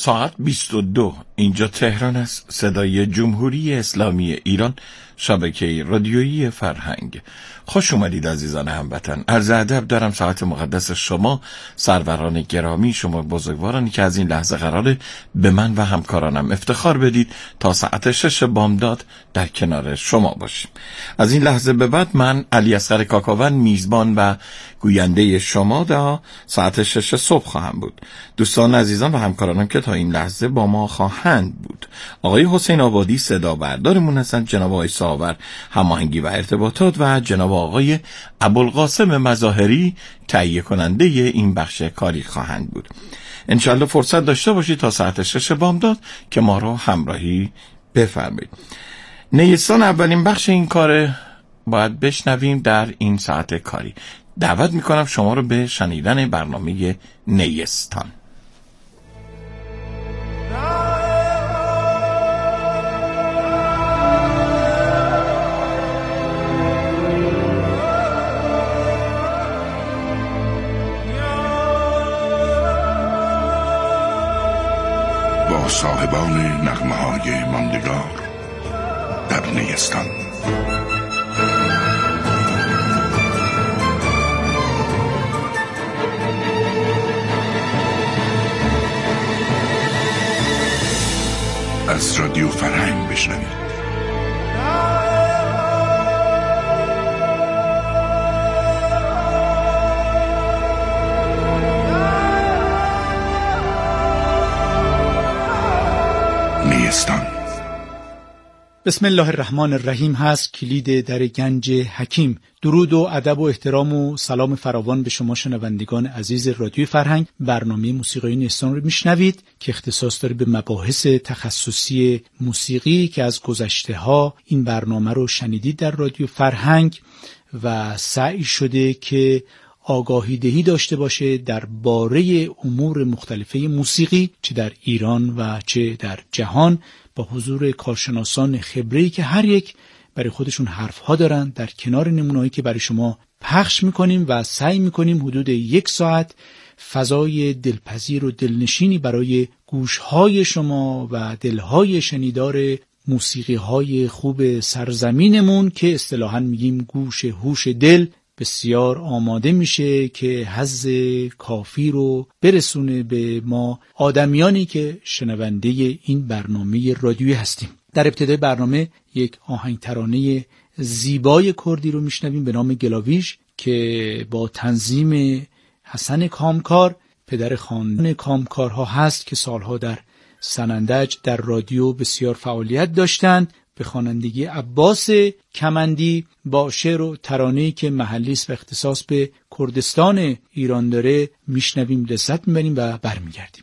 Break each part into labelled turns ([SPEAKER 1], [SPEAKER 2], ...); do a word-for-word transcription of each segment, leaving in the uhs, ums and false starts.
[SPEAKER 1] ساعت بیست و دو اینجا تهران است. صدای جمهوری اسلامی ایران، شبکه رادیویی فرهنگ. خوش اومدید عزیزان هموطن. عرض ادب دارم ساعت مقدس شما، سروران گرامی، شما بزرگوارانی که از این لحظه قراره به من و همکارانم افتخار بدید تا ساعت شش بامداد در کنار شما باشیم. از این لحظه به بعد من علی اصغر کاکاون میزبان و گوینده شما تا ساعت شش صبح خواهم بود. دوستان عزیزان و همکارانم که تا این لحظه با ما خواهند بود: آقای حسین آبادی صدا بردارمون هستند، جناب آقای ساور هماهنگی و ارتباطات و جناب آقای ابوالقاسم مظاهری تهیه کننده این بخش کاری خواهند بود. انشالله فرصت داشته باشید تا ساعت شش بامداد که ما رو همراهی بفرمایید. نیستان اولین بخش این کار باید بشنویم در این ساعت کاری. دعوت میکنم شما رو به شنیدن برنامه نیستان.
[SPEAKER 2] با صاحبان نغمه های ماندگار در نیستان. از رادیو فرهنگ بشنوید. نیستان.
[SPEAKER 3] بسم الله الرحمن الرحیم هست کلید در گنج حکیم. درود و ادب و احترام و سلام فراوان به شما شنوندگان عزیز رادیو فرهنگ. برنامه موسیقی نیستان رو میشنوید که اختصاص داره به مباحث تخصصی موسیقی که از گذشته ها این برنامه رو شنیدید در رادیو فرهنگ و سعی شده که آگاهی دهی داشته باشه درباره امور مختلفه موسیقی، چه در ایران و چه در جهان، با حضور کارشناسان خبره‌ای که هر یک برای خودشون حرفها دارن، در کنار نمونه‌هایی که برای شما پخش میکنیم و سعی میکنیم حدود یک ساعت فضای دلپذیر و دلنشینی برای گوشهای شما و دلهای شنیدار موسیقی‌های خوب سرزمینمون که اصطلاحاً میگیم گوش هوش دل بسیار آماده میشه که حظ کافی رو برسونه به ما آدمیانی که شنونده این برنامه رادیویی هستیم. در ابتدای برنامه یک آهنگ ترانه زیبای کردی رو میشنویم به نام گلاویش که با تنظیم حسن کامکار، پدر خاندان کامکارها هست که سالها در سنندج در رادیو بسیار فعالیت داشتند، به خوانندگی عباس کمندی با شعر و ترانه‌ای که محلی است و اختصاص به کردستان ایران داره میشنویم، لذت میبریم و برمیگردیم.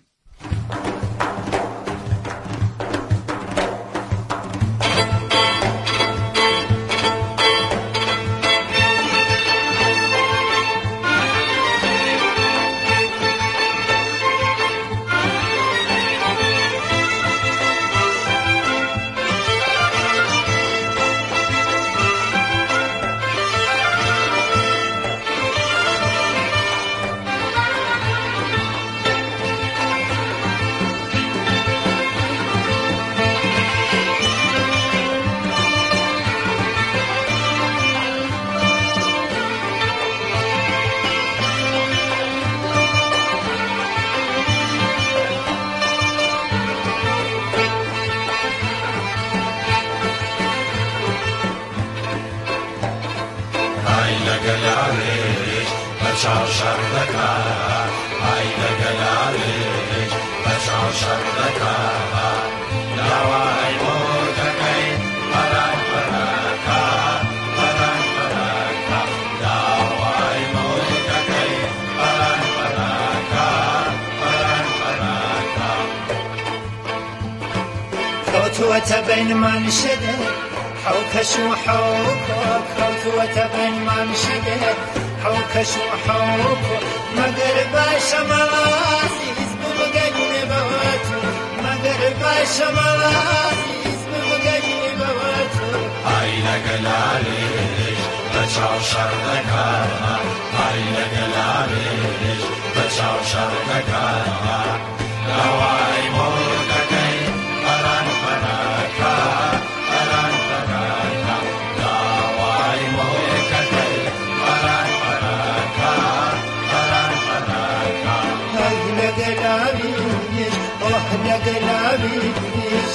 [SPEAKER 4] وتبين من شده حوكش وحوكك خوت وتبين من شده حوكش وحوكك مغرب شمال عزيز بمجني بواتو مغرب شمال عزيز بمجني بواتو عين جلالك بچاو شردكا عين جلالك بچاو شردكا
[SPEAKER 5] لوای مرککی پران پرکا پران پرکا لوای مرککی پران پرکا پران پرکا
[SPEAKER 4] أهل قلابيش أهل قلابيش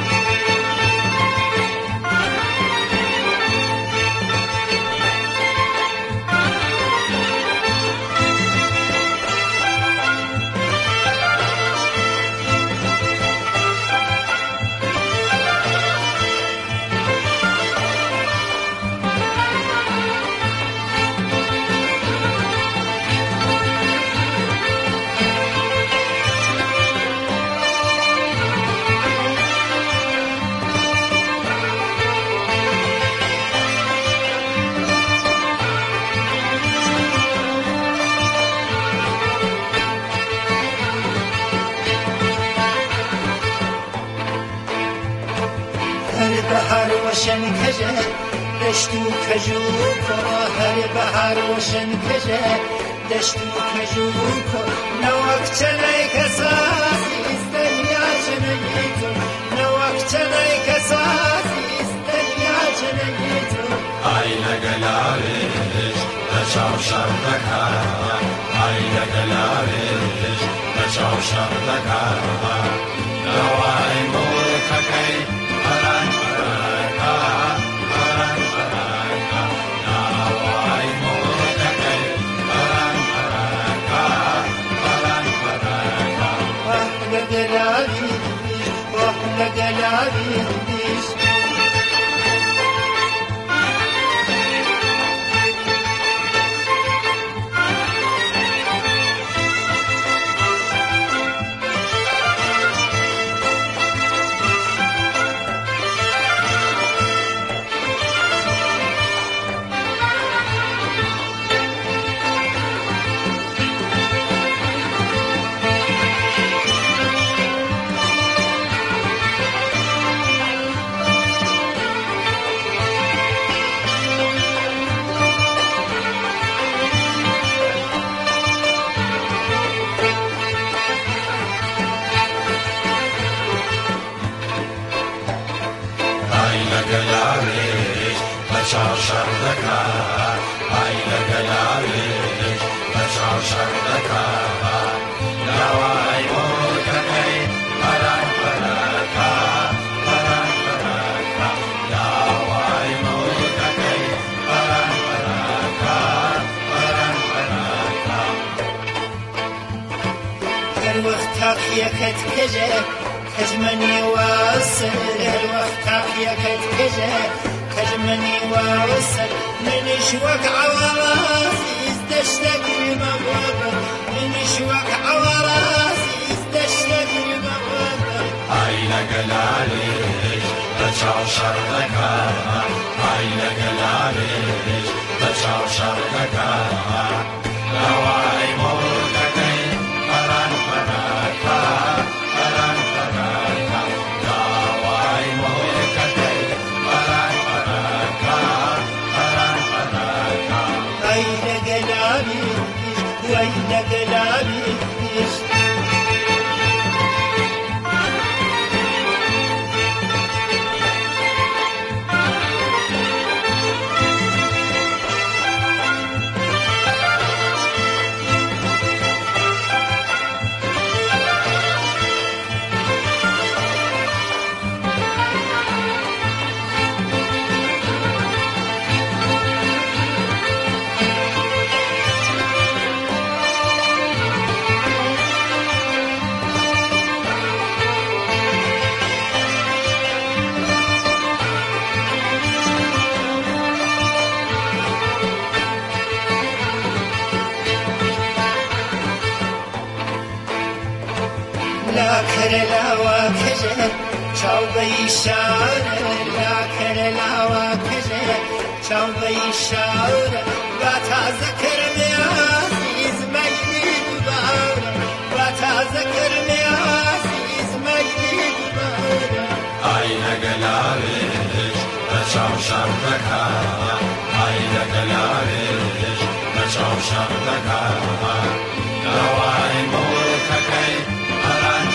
[SPEAKER 4] هر بهار روشن کجه دشت و کجوکو هر بهار روشن کجه دشت و کجوکو نوک چنای کساسی است دنیا چنگی تو نوک چنای کساسی است دنیا چنگی تو
[SPEAKER 5] ای لگلاویش بچاو شردکا ای لگلاویش بچاو شردکا لوای مرککی پران پرکا پران پرکا لوای مرککی پران پرکا پران پرکا
[SPEAKER 4] أهل قلابيش أهل قلابيش
[SPEAKER 5] ای لگلاویش بچاو شردکا ای لگلاویش بچاو شردکا لوای مرککی پران پرکا پران پرکا لوای مرککی پران پرکا پران پرکا
[SPEAKER 4] هر وقت تاقیەکەت کەژە کەژمەنی واسە هەر وەخت تاقیەکەت کەژە کەژمەنی واسە منیش وەک عەوەڵازیز دەشتەگیرمە بۆبە منیش وەک عەوەڵازیز دەشتەگیرمە بۆبە
[SPEAKER 5] ای لگلاویش بچاو شردکا ای لگلاویش بچاو شردکا لوای مرککی پران پرکا پران پرکا لوای مرککی پران پرکا پران پرکا
[SPEAKER 4] ئەی لەگەلابیش وەی لەگەلابیش لا کرلاوا کجه چاو بیشاره لا کرلاوا کجه چاو بیشاره با تازه کرمی عزیز مجدید باره با تازه کرمی عزیز مجدید باره
[SPEAKER 5] ای لگلاویش بچاو شردکا ای لگلاویش بچاو شردکا لوای مرککی پران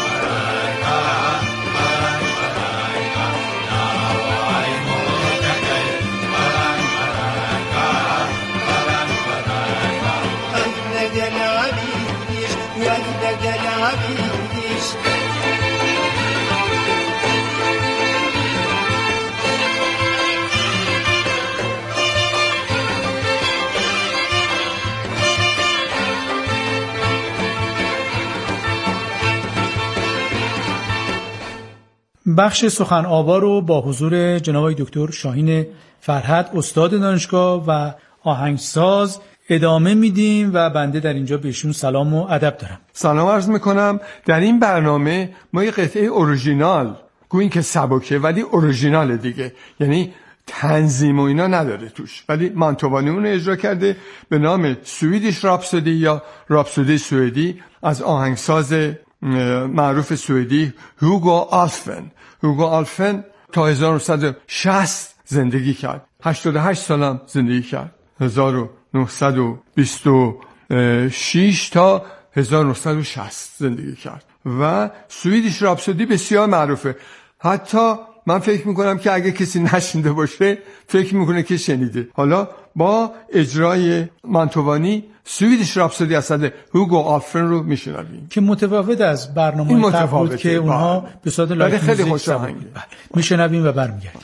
[SPEAKER 3] بخش سخن آوا رو با حضور جناب دکتر شاهین فرهد استاد دانشگاه و آهنگساز ادامه میدیم و بنده در اینجا بهشون سلام و ادب دارم.
[SPEAKER 6] سلام عرض میکنم. در این برنامه ما یه قطعه اورژینال گوییم که سبکه ولی اورژینال دیگه، یعنی تنظیم و اینا نداره توش، ولی مانتوانی اون اجرا کرده به نام سویدیش راپسودی یا راپسودی سوئدی از آهنگساز معروف سوئدی هوگو آلفن. هوگو آلفن تا هزار و نهصد و شصت زندگی کرد، هشتاد و هشت سالم زندگی کرد، هزار و نهصد و بیست و شش تا هزار و نهصد و شصت زندگی کرد و سویدیش راپسودی بسیار معروفه. حتی من فکر میکنم که اگه کسی نشنیده باشه فکر میکنه که شنیده. حالا با اجرای مانتوانی سویدیش راپسودی اصلا هوگو آلفن رو میشنویم که
[SPEAKER 3] متفاوت از برنامه قبل بود که اونها به صورت لایو
[SPEAKER 6] خیلی خوش آهنگه.
[SPEAKER 3] میشنویم و برمیگردیم.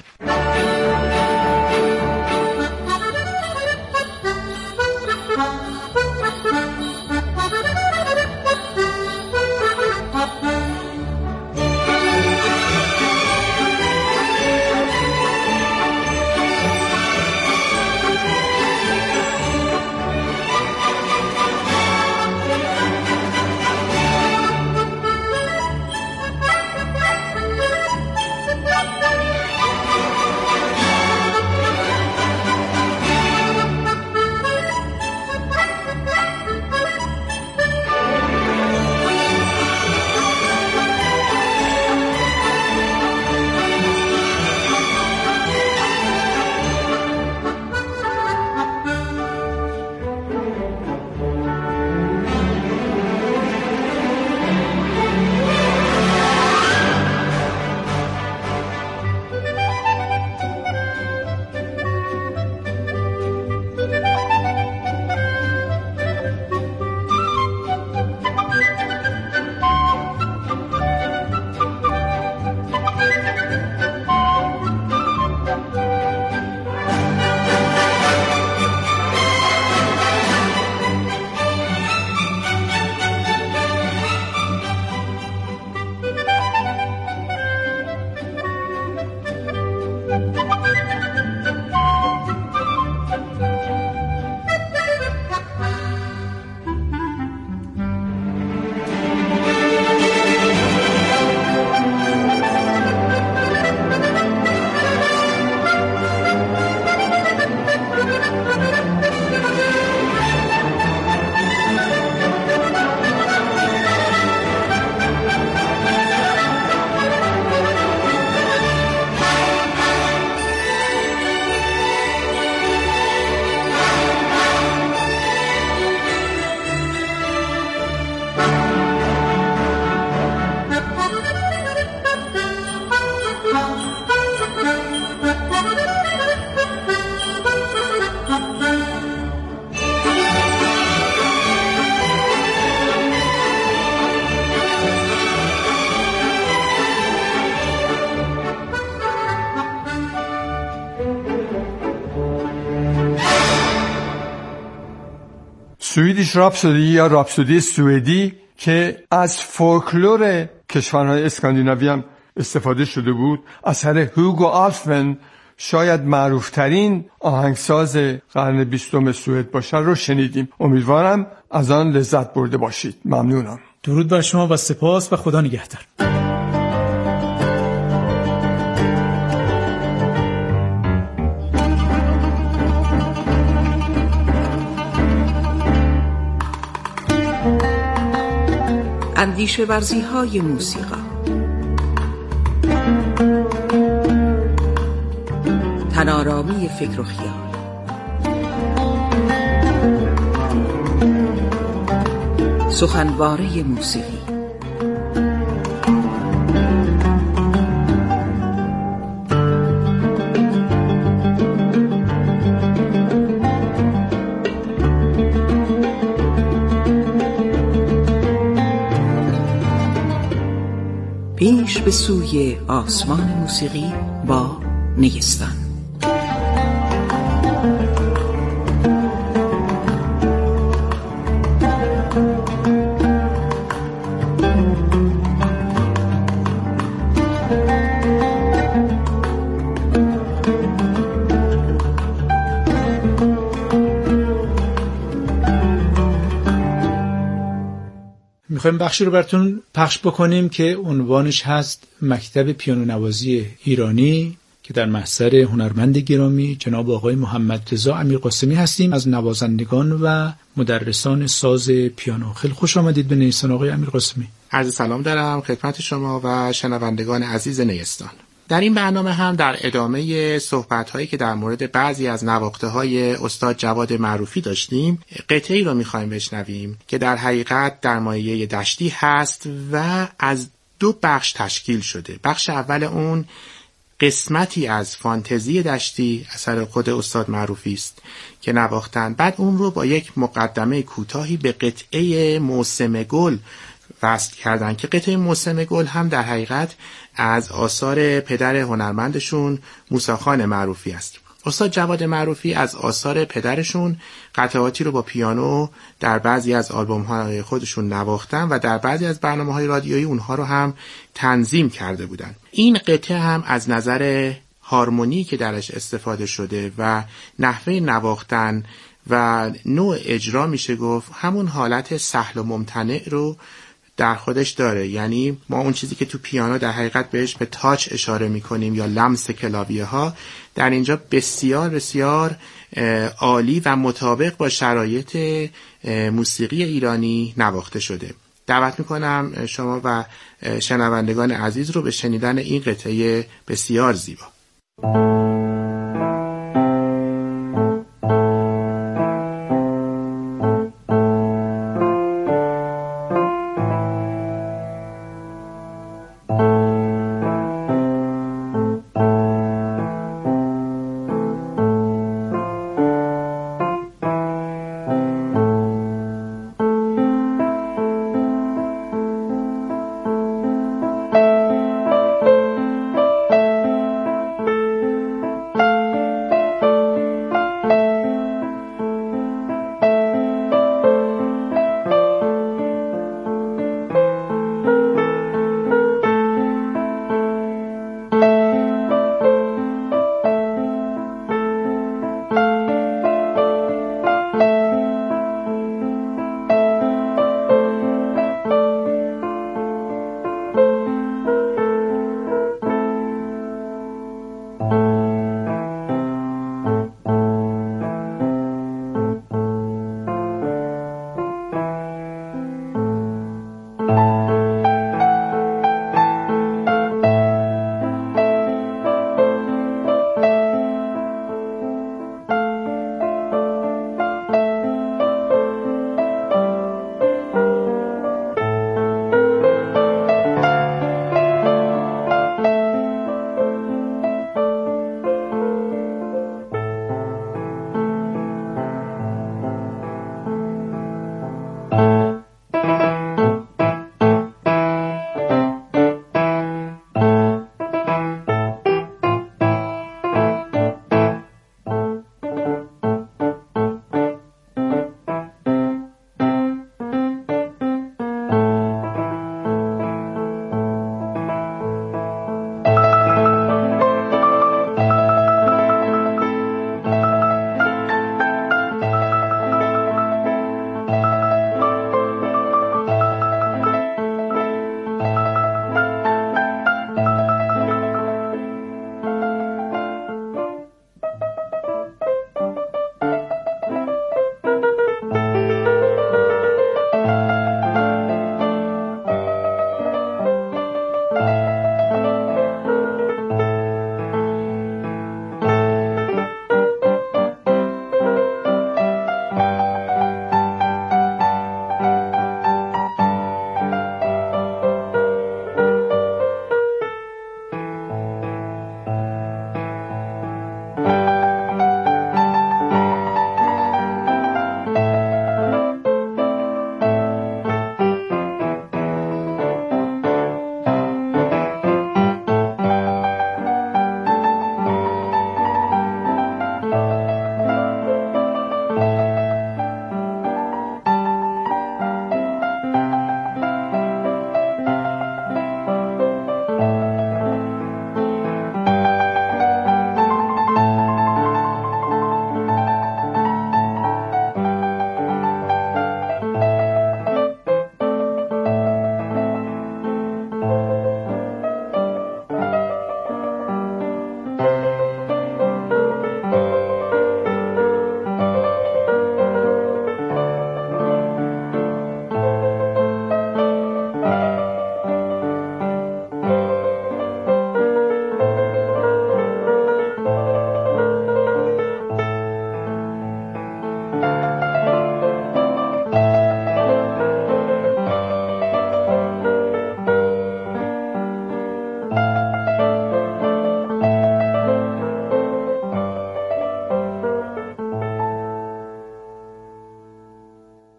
[SPEAKER 6] سویدیش راپسودی یا راپسودی سوئدی که از فولکلور کشورهای اسکاندیناوی هم استفاده شده بود، اثر هوگو آلفن، شاید معروفترین آهنگساز قرن بیستم سوئد باشه رو شنیدیم. امیدوارم از آن لذت برده باشید. ممنونم.
[SPEAKER 3] درود بر شما و سپاس و خدا نگهدار.
[SPEAKER 7] اندیشه ورزی های موسیقی. تنارامی فکر و خیال. سخنواره موسیقی. پیش به سوی آسمان موسیقی با نیستان.
[SPEAKER 3] میخوایم بخشی رو براتون پخش بکنیم که عنوانش هست مکتب پیانو نوازی ایرانی که در محضر هنرمند گرامی جناب آقای محمد رضا امیرقاسمی هستیم، از نوازندگان و مدرسان ساز پیانو. خیلی خوش آمدید به نیستان آقای امیرقاسمی.
[SPEAKER 8] عرض سلام دارم خدمت شما و شنوندگان عزیز نیستان. در این برنامه هم در ادامه صحبت‌هایی که در مورد بعضی از نواخته‌های استاد جواد معروفی داشتیم، قطعه‌ای رو می‌خوایم بشنویم که در حقیقت در مایه دشتی هست و از دو بخش تشکیل شده. بخش اول اون قسمتی از فانتزی دشتی اثر خود استاد معروفی است که نواختن، بعد اون رو با یک مقدمه کوتاهی به قطعه موسم گل وصل کردن که قطعه موسم گل هم در حقیقت از آثار پدر هنرمندشون موسی خان معروفی است. استاد جواد معروفی از آثار پدرشون قطعاتی رو با پیانو در بعضی از آلبوم‌های خودشون نواختن و در بعضی از برنامه‌های رادیویی اونها رو هم تنظیم کرده بودن. این قطعه هم از نظر هارمونی که درش استفاده شده و نحوه نواختن و نوع اجرا میشه گفت همون حالت سهل و ممتنع رو در خودش داره. یعنی ما اون چیزی که تو پیانو در حقیقت بهش به تاچ اشاره میکنیم یا لمس کلاویه ها، در اینجا بسیار بسیار عالی و مطابق با شرایط موسیقی ایرانی نواخته شده. دعوت میکنم شما و شنوندگان عزیز رو به شنیدن این قطعه بسیار زیبا.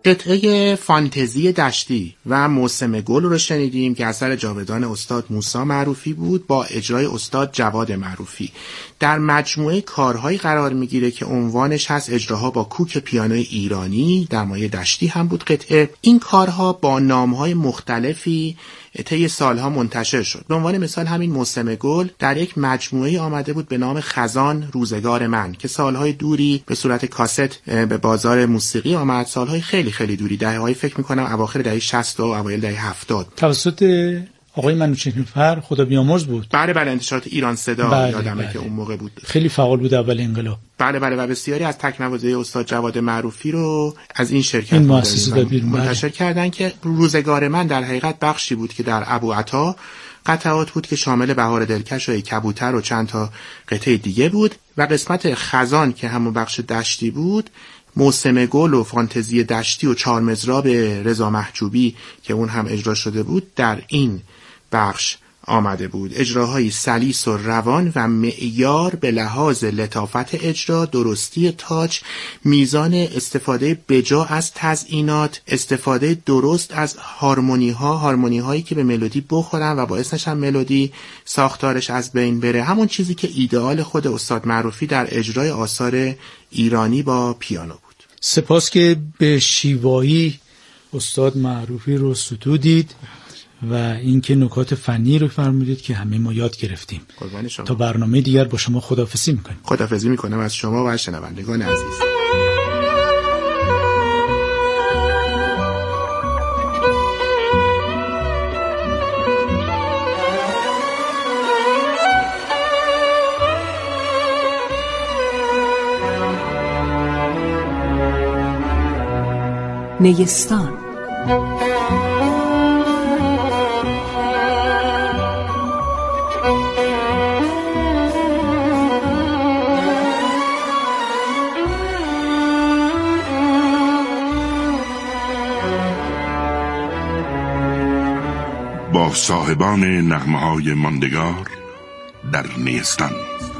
[SPEAKER 8] قطعه فانتزی دشتی و موسم گل رو شنیدیم که اثر جاودان استاد موسی معروفی بود با اجرای استاد جواد معروفی. در مجموعه کارهایی قرار میگیره که عنوانش هست اجراها با کوک پیانوی ایرانی، در مایه دشتی هم بود قطعه. این کارها با نامهای مختلفی طی سالها منتشر شد. به عنوان مثال همین موسم گل در یک مجموعه آمده بود به نام خزان روزگار من که سالهای دوری به صورت کاست به بازار موسیقی آمد. سالهای خیلی خیلی دوری، دهه‌های فکر می‌کنم اواخر دهه شصت و اوایل دهه هفتاد.
[SPEAKER 3] توسط آقای منوچهر نیلوفر خدا بیامرز بود.
[SPEAKER 8] بله بله انتشارات ایران صدا
[SPEAKER 3] بله
[SPEAKER 8] یادمه
[SPEAKER 3] بله.
[SPEAKER 8] که اون موقع بود.
[SPEAKER 3] خیلی فعال بود اول انقلاب.
[SPEAKER 8] بله بله و بسیاری از تکنوازهای استاد جواد معروفی رو از این شرکت
[SPEAKER 3] این مؤسسه داد بیرون
[SPEAKER 8] منتشر کردن که روزگار من در حقیقت بخشی بود که در ابوعطا قطعات بود که شامل بهار دلکش و ای کبوتر و چند تا قطعه دیگه بود و قسمت خزان که همون بخش دشتی بود موسم گل و فانتزی دشتی و چهار مزراب رضا محجوبی که اون هم اجرا شده بود در این بخش آمده بود. اجراهای سلیس و روان و معیار به لحاظ لطافت اجرا، درستی تاچ، میزان استفاده بجا از تزیینات، استفاده درست از هارمونی ها، هارمونی هایی که به ملودی بخورن و باعث نشن ملودی ساختارش از بین بره. همون چیزی که ایدئال خود استاد معروفی در اجرای آثار ایرانی با پیانو بود.
[SPEAKER 3] سپاس که به شیوایی استاد معروفی رو ستودید و اینکه نکات فنی رو فرمودید که همه ما یاد گرفتیم. تا برنامه دیگر با شما خداحافظی میکنیم.
[SPEAKER 8] خداحافظی میکنم از شما و شنوندگان عزیز.
[SPEAKER 7] نیستان.
[SPEAKER 2] با صاحبان نغمه‌های ماندگار در نیستان.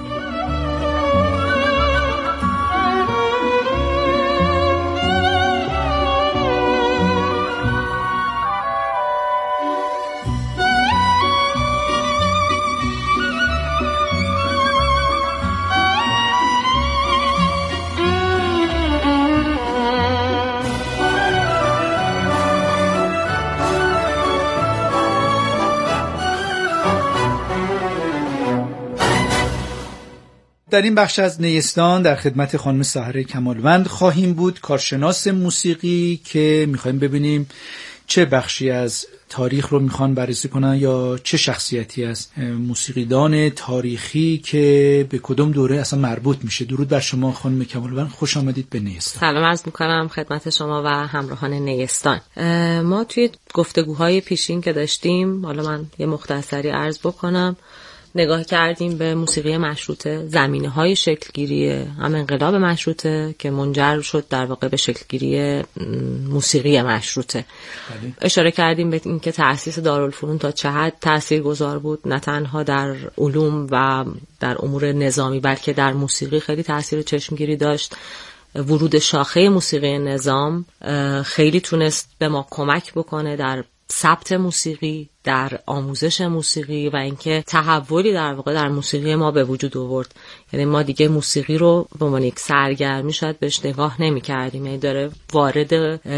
[SPEAKER 3] در این بخش از نیستان در خدمت خانم سحر کمالوند خواهیم بود، کارشناس موسیقی، که میخوایم ببینیم چه بخشی از تاریخ رو میخوان بررسی کنن یا چه شخصیتی از موسیقیدان تاریخی که به کدوم دوره اصلا مربوط میشه. درود بر شما خانم کمالوند، خوش آمدید به نیستان.
[SPEAKER 9] سلام عرض میکنم خدمت شما و همراهان نیستان. ما توی گفتگوهای پیشین که داشتیم، حالا من یه مختصری عرض بکنم، نگاه کردیم به موسیقی مشروطه، زمینه‌های شکلگیری هم انقلاب مشروطه که منجر شد در واقع به شکلگیری موسیقی مشروطه. بله. اشاره کردیم به اینکه تأسیس دارالفنون تا چه حد تاثیرگذار بود، نه تنها در علوم و در امور نظامی بلکه در موسیقی خیلی تأثیر چشمگیری داشت. ورود شاخه موسیقی نظام خیلی تونست به ما کمک بکنه در ثبت موسیقی، در آموزش موسیقی و اینکه تحولی در واقع در موسیقی ما به وجود آورد. یعنی ما دیگه موسیقی رو به عنوان یک سرگرمی شاید بهش نگاه نمی کردیم، یعنی داره وارد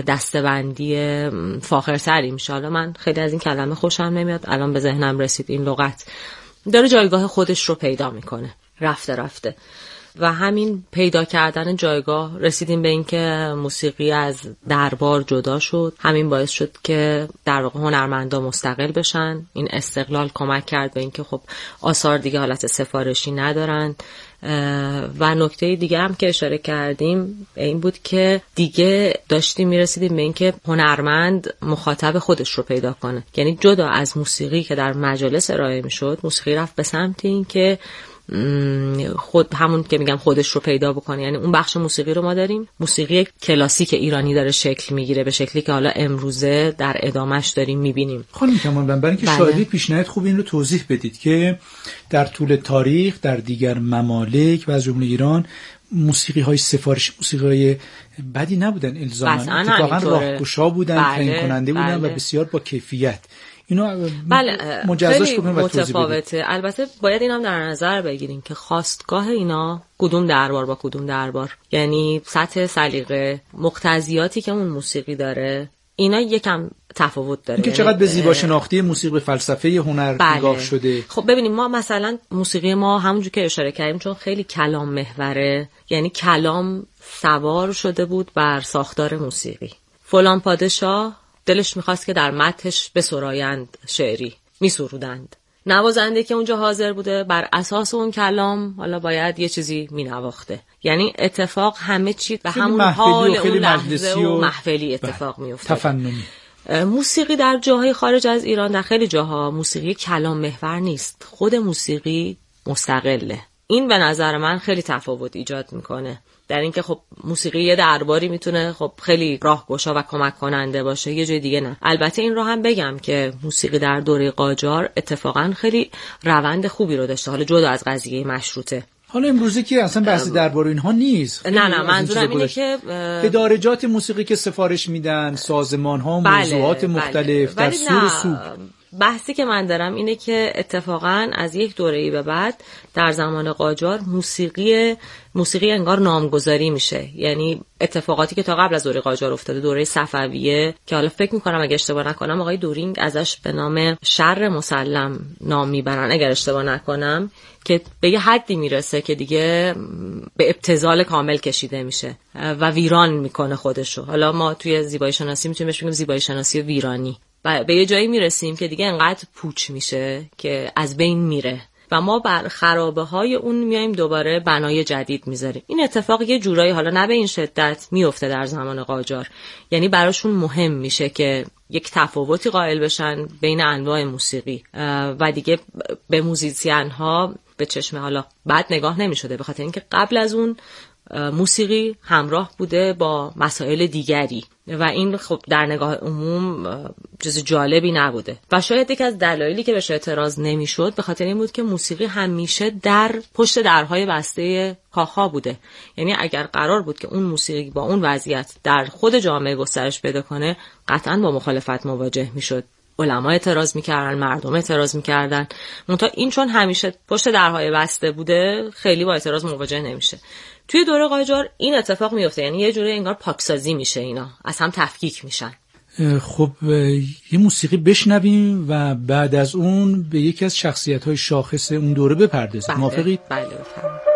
[SPEAKER 9] دسته‌بندی فاخرتری میشه. حالا من خیلی از این کلمه خوشم نمیاد، الان به ذهنم رسید این لغت. داره جایگاه خودش رو پیدا میکنه رفته رفته و همین پیدا کردن جایگاه رسیدیم به این که موسیقی از دربار جدا شد. همین باعث شد که در واقع هنرمندا مستقل بشن. این استقلال کمک کرد به این که خب آثار دیگه حالت سفارشی ندارن. و نکته دیگه هم که اشاره کردیم این بود که دیگه داشتیم میرسیدیم به این که هنرمند مخاطب خودش رو پیدا کنه. یعنی جدا از موسیقی که در مجالس ارائه میشد، موسیقی رفت به سمت این که خود همون که میگم خودش رو پیدا بکنه. یعنی اون بخش موسیقی رو ما داریم، موسیقی کلاسیک ایرانی داره شکل میگیره به شکلی که حالا امروزه در ادامهش داریم میبینیم.
[SPEAKER 3] خانم کمالوند، برای اینکه
[SPEAKER 9] بله.
[SPEAKER 3] شاهدی پیشنهاد خوب این رو توضیح بدید که در طول تاریخ در دیگر ممالک و از جمله ایران موسیقی های سفارشی موسیقی های بدی نبودن، الزاما اتفاقا راهگشا بودن، تعیین
[SPEAKER 9] بله.
[SPEAKER 3] کننده بودن
[SPEAKER 9] بله.
[SPEAKER 3] و بسیار با کیفیت. اینو
[SPEAKER 9] بله
[SPEAKER 3] مجزاش
[SPEAKER 9] خیلی
[SPEAKER 3] کنیم و توضیح
[SPEAKER 9] متفاوته.
[SPEAKER 3] بدید.
[SPEAKER 9] البته باید اینم در نظر بگیریم که خواستگاه اینا کدوم دربار با کدوم دربار، یعنی سطح سلیقه، مقتضیاتی که اون موسیقی داره، اینا یکم تفاوت داره.
[SPEAKER 3] اینکه چقدر به زیبا شناختی موسیقی به فلسفه هنر
[SPEAKER 9] بله.
[SPEAKER 3] نگاه شده.
[SPEAKER 9] خب ببینیم ما مثلا موسیقی ما همونجور که اشاره کردیم چون خیلی کلام محوره، یعنی کلام سوار شده بود بر ساختار موسیقی. فلان پادشاه دلش میخواست که در مدحش بسرایند شعری، میسرودند. نوازنده که اونجا حاضر بوده بر اساس اون کلام حالا باید یه چیزی مینواخته. یعنی اتفاق همه چی به همون حال اون لحظه و محفلی اتفاق میفته.
[SPEAKER 3] تفننی.
[SPEAKER 9] موسیقی در جاهای خارج از ایران، در خیلی جاها موسیقی کلام محور نیست، خود موسیقی مستقله. این به نظر من خیلی تفاوت ایجاد میکنه در اینکه خب موسیقی یه درباری میتونه خب خیلی راهگشا و کمک کننده باشه، یه جای دیگه نه. البته این رو هم بگم که موسیقی در دوره قاجار اتفاقا خیلی روند خوبی رو داشته، حالا جدا از قضیه مشروطه.
[SPEAKER 3] حالا امروزه که اصلا بحث دربار اینها نیست.
[SPEAKER 9] نه نه منظورم اینه که
[SPEAKER 3] ادارجات موسیقی که سفارش میدن، سازمان ها، موضوعات
[SPEAKER 9] بله،
[SPEAKER 3] مختلف
[SPEAKER 9] بله.
[SPEAKER 3] در سور و سوق.
[SPEAKER 9] بحثی که من دارم اینه که اتفاقا از یک دوره‌ای به بعد در زمان قاجار موسیقی موسیقی انگار نامگذاری میشه. یعنی اتفاقاتی که تا قبل از دوره قاجار افتاده، دوره صفویه که حالا فکر میکنم اگه اشتباه نکنم آقای دورینگ ازش به نام شر مسلم نام میبرن اگر اشتباه نکنم، که به یه حدی میرسه که دیگه به ابتذال کامل کشیده میشه و ویران میکنه خودشو. حالا ما توی زیبایی شناسی میتونیم بهش بگیم زیبایی شناسی ویرانی. و به یه جایی میرسیم که دیگه انقدر پوچ میشه که از بین میره و ما بر خرابه های اون میایم دوباره بنای جدید میذاریم. این اتفاق یه جورایی حالا نه به این شدت میفته در زمان قاجار، یعنی براشون مهم میشه که یک تفاوتی قائل بشن بین انواع موسیقی و دیگه به موزیسین ها به چشم حالا بد نگاه نمیشده، به خاطر اینکه قبل از اون موسیقی همراه بوده با مسائل دیگری و این خب در نگاه عموم چیز جالبی نبوده و شاید یک از دلایلی که بهش اعتراض نمیشد به خاطر این بود که موسیقی همیشه در پشت درهای بسته کاخها بوده. یعنی اگر قرار بود که اون موسیقی با اون وضعیت در خود جامعه گسترش پیدا کنه قطعاً با مخالفت مواجه میشد. علما اعتراض میکردن، مردم اعتراض میکردن، منتها این چون همیشه پشت درهای بسته بوده خیلی با اعتراض مواجه نمیشه. توی دوره قاجار این اتفاق میفته، یعنی یه جوری انگار پاکسازی میشه، اینا از هم تفکیک میشن.
[SPEAKER 3] خب یه موسیقی بشنویم و بعد از اون به یکی از شخصیت‌های شاخص اون دوره بپردازیم.
[SPEAKER 9] بله،
[SPEAKER 3] موافقید؟
[SPEAKER 9] بله بفرمایید.